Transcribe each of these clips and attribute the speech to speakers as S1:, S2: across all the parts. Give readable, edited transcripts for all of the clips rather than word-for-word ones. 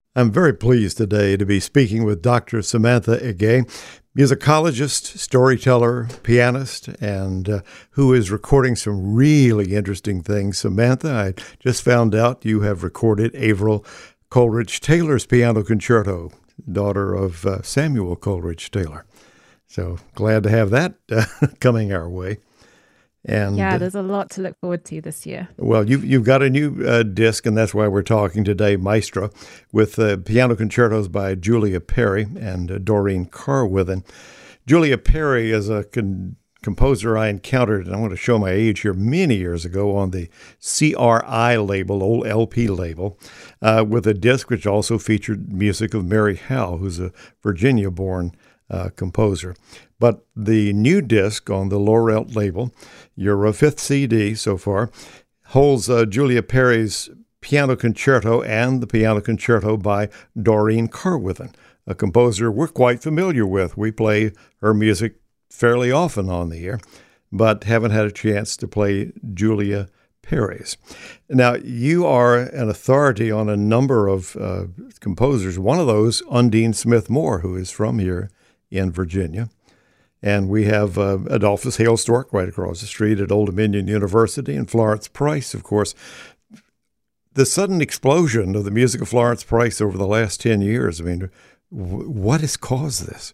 S1: I'm very pleased today to be speaking with Dr. Samantha Ege, musicologist, storyteller, pianist, and who is recording some really interesting things. Samantha, I just found out you have recorded Avril Coleridge Taylor's Piano Concerto, daughter of Samuel Coleridge Taylor. So glad to have that coming our way. And
S2: Yeah, there's a lot to look forward to this year.
S1: well, you've got a new disc, and that's why we're talking today, Maestro, with piano concertos by Julia Perry and Doreen Carwithen. Julia Perry is a composer I encountered, and I want to show my age here, many years ago on the CRI label, old LP label, with a disc which also featured music of Mary Howe, who's a Virginia-born composer. But the new disc on the Laurel label, your fifth CD so far, holds Julia Perry's Piano Concerto and the Piano Concerto by Doreen Carwithen, a composer we're quite familiar with. We play her music fairly often on the air, but haven't had a chance to play Julia Perry's. Now, you are an authority on a number of composers. One of those, Undine Smith Moore, who is from here in Virginia. And we have Adolphus Hailstork right across the street at Old Dominion University, and Florence Price, of course. The sudden explosion of the music of Florence Price over the last 10 years, I mean, what has caused this?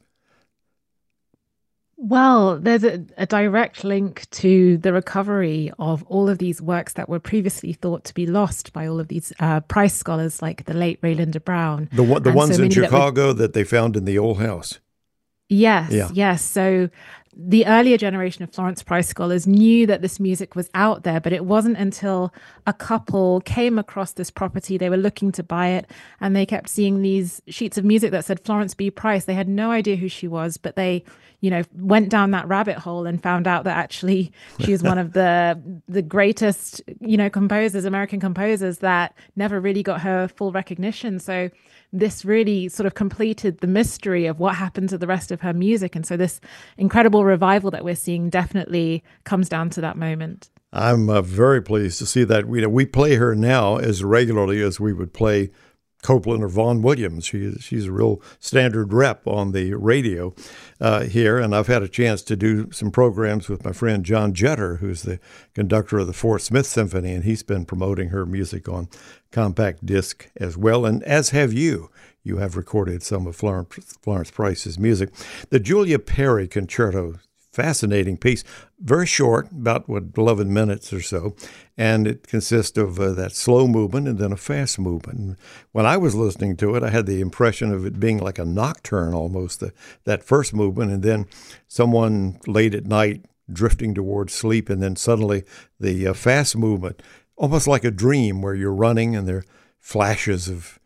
S2: Well, there's a direct link to the recovery of all of these works that were previously thought to be lost by all of these Price scholars like the late Raylinda Brown.
S1: The
S2: And
S1: ones
S2: so
S1: in
S2: many that were
S1: Chicago that they found in the old house.
S2: Yes,
S1: Yeah.
S2: yes. So the earlier generation of Florence Price scholars knew that this music was out there, but it wasn't until a couple came across this property, they were looking to buy it, and they kept seeing these sheets of music that said Florence B. Price. They had no idea who she was, but they, went down that rabbit hole and found out that actually she was one of the greatest, composers, American composers that never really got her full recognition. So this really sort of completed the mystery of what happened to the rest of her music. And so this incredible revival that we're seeing definitely comes down to that moment.
S1: I'm very pleased to see that. We play her now as regularly as we would play Copland or Vaughan Williams. She's a real standard rep on the radio here, and I've had a chance to do some programs with my friend John Jetter, who's the conductor of the Fort Smith Symphony, and he's been promoting her music on compact disc as well, and as have you. You have recorded some of Florence Price's music. The Julia Perry Concerto, fascinating piece, very short, about 11 minutes or so, and it consists of that slow movement and then a fast movement. When I was listening to it, I had the impression of it being like a nocturne almost, that first movement, and then someone late at night drifting towards sleep, and then suddenly the fast movement, almost like a dream where you're running and there are flashes of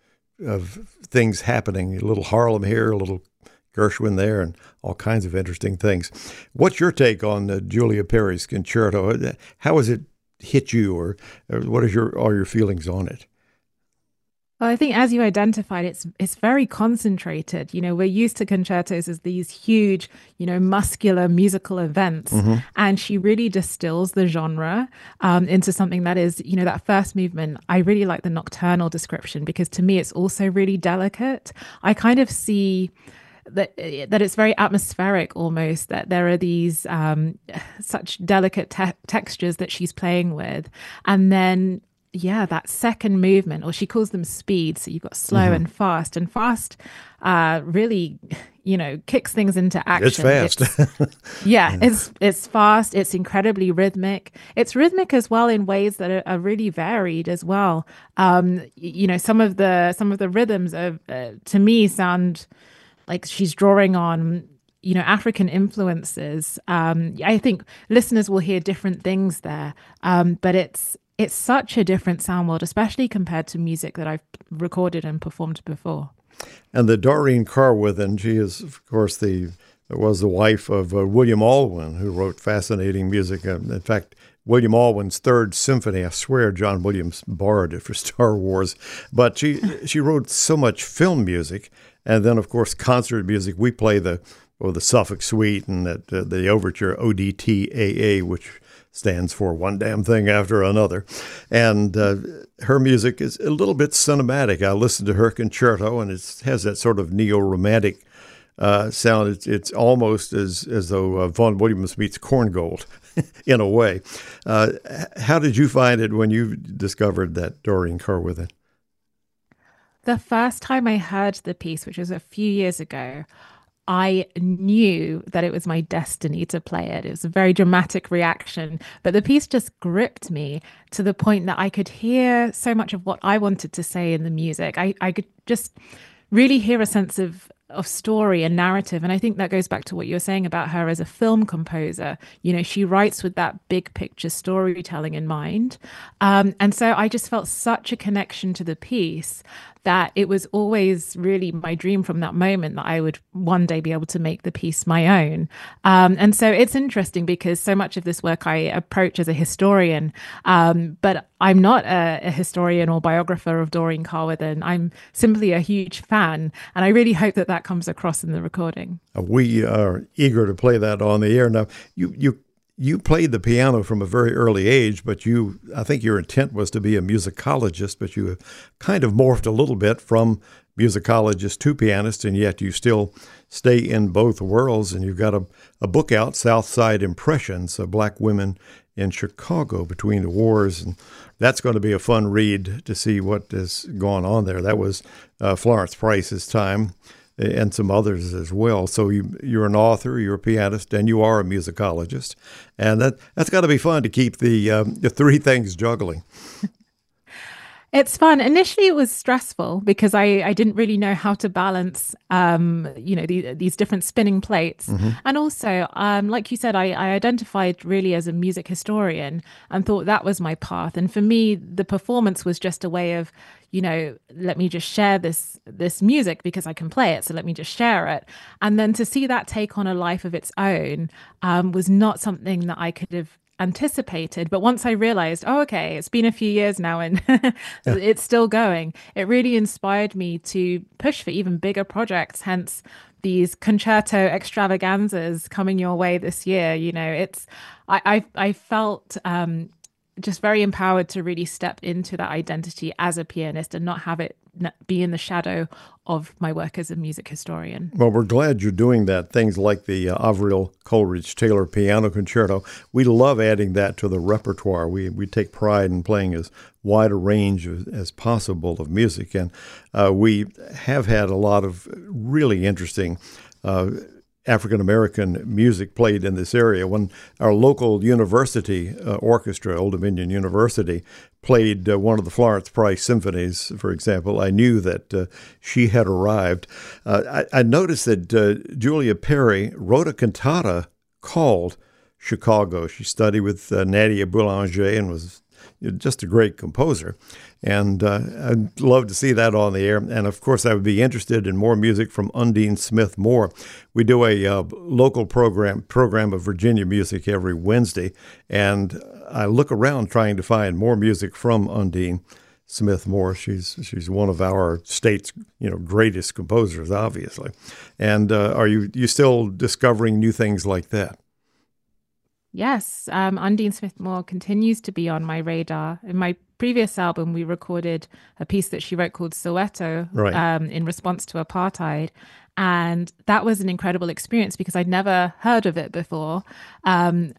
S1: things happening, a little Harlem here, a little Gershwin there, and all kinds of interesting things. What's your take on Julia Perry's concerto? How has it hit you, or what is all your feelings on it?
S2: Well, I think as you identified, it's very concentrated. We're used to concertos as these huge, muscular musical events, and she really distills the genre into something that is, that first movement. I really like the nocturnal description because to me, it's also really delicate. I kind of see that it's very atmospheric almost, that there are these such delicate textures that she's playing with, and then that second movement, or she calls them speed. So you've got slow and fast, really, kicks things into action.
S1: It's fast.
S2: It's fast. It's incredibly rhythmic. It's rhythmic as well in ways that are really varied as well. Some of the rhythms to me sound like she's drawing on African influences. I think listeners will hear different things there, but it's such a different sound world, especially compared to music that I've recorded and performed before.
S1: And the Doreen Carwithen, she is, of course, was the wife of William Alwyn, who wrote fascinating music. In fact, William Alwyn's Third Symphony, I swear John Williams borrowed it for Star Wars. But she wrote so much film music, and then, of course, concert music. We play the Suffolk Suite and the overture ODTAA, which stands for one damn thing after another. And her music is a little bit cinematic. I listened to her concerto, and it has that sort of neo-romantic sound. It's almost as though Vaughan Williams meets Korngold in a way. How did you find it when you discovered that Doreen Carwithen?
S2: The first time I heard the piece, which was a few years ago, I knew that it was my destiny to play it. It was a very dramatic reaction, but the piece just gripped me to the point that I could hear so much of what I wanted to say in the music. I could just really hear a sense of story and narrative. And I think that goes back to what you were saying about her as a film composer. You know, she writes with that big picture storytelling in mind. And so I just felt such a connection to the piece that it was always really my dream from that moment that I would one day be able to make the piece my own. And so it's interesting because so much of this work I approach as a historian, but I'm not a historian or biographer of Doreen Carwithen. I'm simply a huge fan, and I really hope that that comes across in the recording.
S1: We are eager to play that on the air. Now, you played the piano from a very early age, but I think your intent was to be a musicologist, but you have kind of morphed a little bit from musicologist to pianist, and yet you still stay in both worlds. And you've got a book out, Southside Impressions of Black Women in Chicago Between the Wars. And that's going to be a fun read to see what has gone on there. That was Florence Price's time, and some others as well. So you're an author, you're a pianist, and you are a musicologist. And that's got to be fun to keep the three things juggling.
S2: It's fun. Initially, it was stressful because I didn't really know how to balance, these different spinning plates. Mm-hmm. And also, like you said, I identified really as a music historian and thought that was my path. And for me, the performance was just a way of, let me just share this music because I can play it. So let me just share it. And then to see that take on a life of its own was not something that I could have anticipated. But once I realized, okay, it's been a few years now and it's still going, it really inspired me to push for even bigger projects, hence these concerto extravaganzas coming your way this year. I felt just very empowered to really step into that identity as a pianist and not have it be in the shadow of my work as a music historian.
S1: Well, we're glad you're doing that. Things like the Avril Coleridge Taylor Piano Concerto, we love adding that to the repertoire. We take pride in playing as wide a range as possible of music, and we have had a lot of really interesting African-American music played in this area. When our local university orchestra, Old Dominion University, played one of the Florence Price symphonies, for example, I knew that she had arrived. I noticed that Julia Perry wrote a cantata called Chicago. She studied with Nadia Boulanger and was just a great composer. And I'd love to see that on the air. And of course, I would be interested in more music from Undine Smith Moore. We do a local program of Virginia music every Wednesday. And I look around trying to find more music from Undine Smith Moore. She's one of our state's greatest composers, obviously. And are you still discovering new things like that?
S2: Yes, Undine Smith Moore continues to be on my radar. In my previous album, we recorded a piece that she wrote called Soweto, right, in response to apartheid. And that was an incredible experience because I'd never heard of it before. I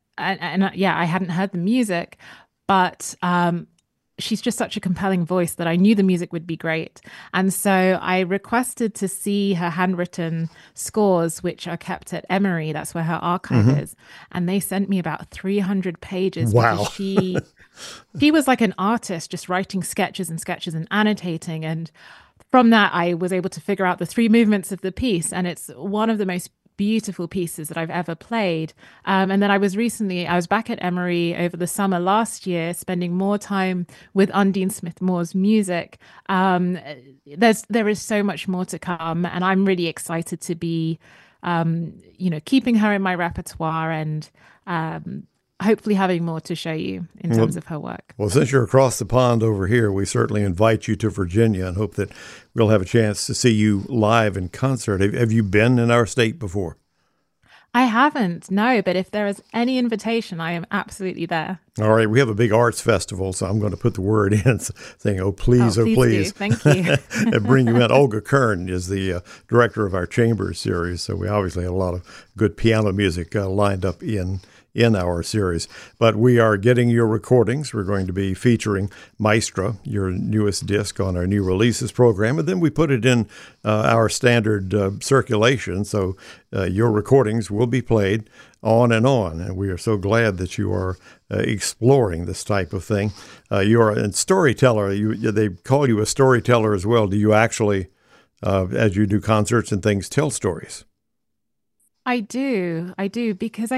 S2: hadn't heard the music, but she's just such a compelling voice that I knew the music would be great. And so I requested to see her handwritten scores, which are kept at Emory. That's where her archive is. And they sent me about 300 pages.
S1: Wow.
S2: Because she was like an artist, just writing sketches and annotating. And from that, I was able to figure out the three movements of the piece. And it's one of the most beautiful pieces that I've ever played. And then I was back at Emory over the summer last year, spending more time with Undine Smith Moore's music. There is so much more to come, and I'm really excited to be, keeping her in my repertoire and hopefully having more to show you in terms of her work.
S1: Well, since you're across the pond over here, we certainly invite you to Virginia and hope that we'll have a chance to see you live in concert. Have you been in our state before?
S2: I haven't, no, but if there is any invitation, I am absolutely there.
S1: All right, we have a big arts festival, so I'm going to put the word in saying, oh,
S2: Please do.
S1: please,
S2: Thank you.
S1: and bring you in. Olga Kern is the director of our Chambers series, so we obviously have a lot of good piano music lined up in our series. But we are getting your recordings. We're going to be featuring Maestra, your newest disc, on our new releases program, and then we put it in our standard circulation, so your recordings will be played on and on. And we are so glad that you are exploring this type of thing. You are a storyteller. They call you a storyteller as well. Do you actually, as you do concerts and things, tell stories?
S2: I do, because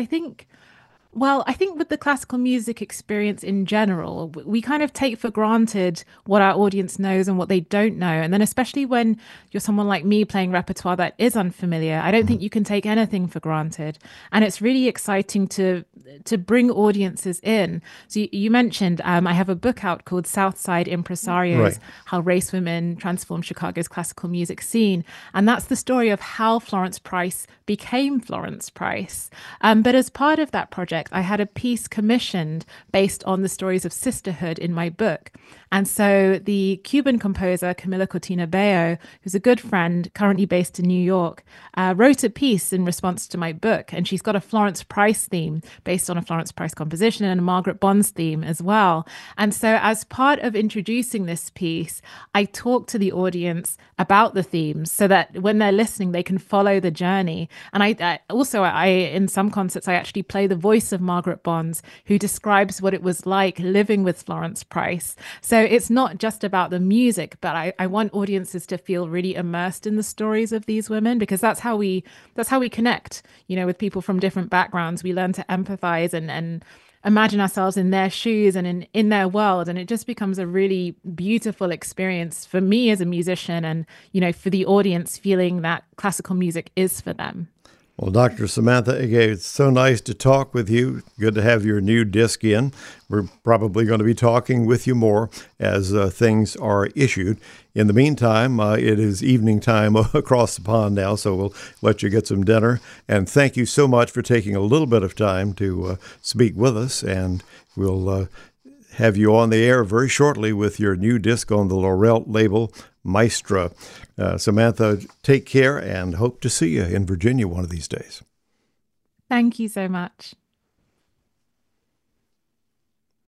S2: I think with the classical music experience in general, we kind of take for granted what our audience knows and what they don't know. And then, especially when you're someone like me playing repertoire that is unfamiliar, I don't think you can take anything for granted. And it's really exciting to bring audiences in. So you mentioned I have a book out called Southside
S1: Right.
S2: Impresarios: How Race Women Transformed Chicago's Classical Music Scene. And that's the story of how Florence Price became Florence Price. But as part of that project, I had a piece commissioned based on the stories of sisterhood in my book. And so the Cuban composer Camila Cortina Bello, who's a good friend, currently based in New York, wrote a piece in response to my book. And she's got a Florence Price theme based on a Florence Price composition and a Margaret Bonds theme as well. And so, as part of introducing this piece, I talk to the audience about the themes so that when they're listening, they can follow the journey. And I in some concerts, I actually play the voice of Margaret Bonds, who describes what it was like living with Florence Price. So it's not just about the music, but I want audiences to feel really immersed in the stories of these women, because that's how we connect, with people from different backgrounds. We learn to empathize and imagine ourselves in their shoes and in their world. And it just becomes a really beautiful experience for me as a musician and, for the audience feeling that classical music is for them.
S1: Well, Dr. Samantha Ige, it's so nice to talk with you. Good to have your new disc in. We're probably going to be talking with you more as things are issued. In the meantime, it is evening time across the pond now, so we'll let you get some dinner. And thank you so much for taking a little bit of time to speak with us. And we'll have you on the air very shortly with your new disc on the Laurel label, Maestra. Samantha, take care and hope to see you in Virginia one of these days.
S2: Thank you so much.